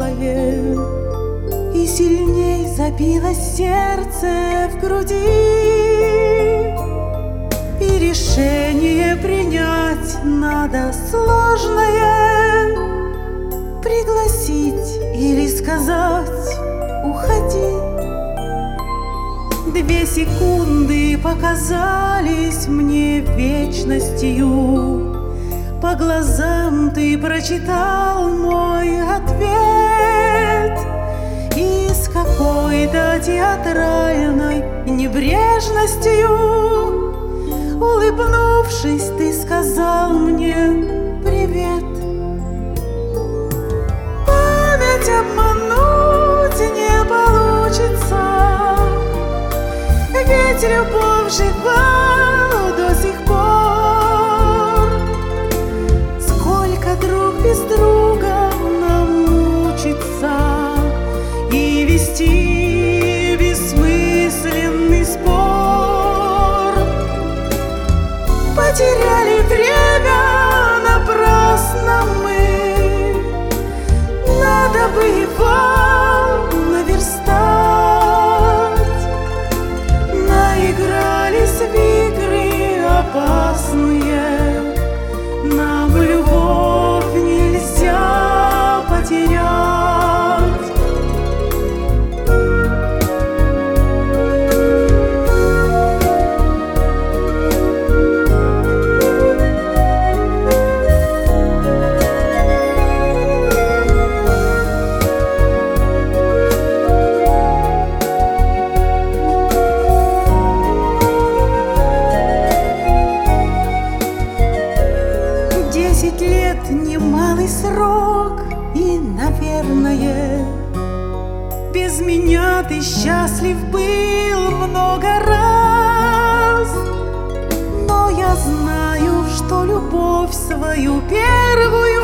прошлое, и сильней забилось сердце в груди. И решение принять надо сложное: пригласить или сказать «уходи». 2 секунды показались мне вечностью. По глазам ты прочитал мой ответ, и с какой-то театральной небрежностью, улыбнувшись, ты сказал мне привет. Память обмануть не получится, ведь любовь жива до сих пор. Сколько друг без друга нам мучиться и вести бессмысленный спор. Потеряли время напрасно мы, надо бы его наверстать. Наигрались в игры опасные, нам любовь нельзя потерять. Немалый срок, и, наверное, без меня ты счастлив был много раз. Но я знаю, что любовь свою первую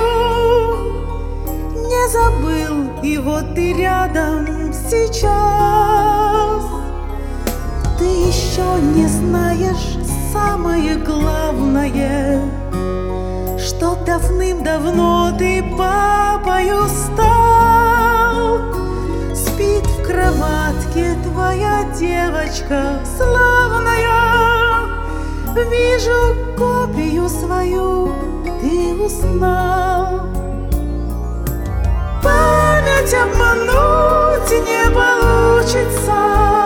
не забыл, и вот ты рядом сейчас. Ты еще не знаешь самое главное, что давным-давно ты папою стал. Спит в кроватке твоя девочка славная, вижу копию свою, ты узнал. Память обмануть не получится,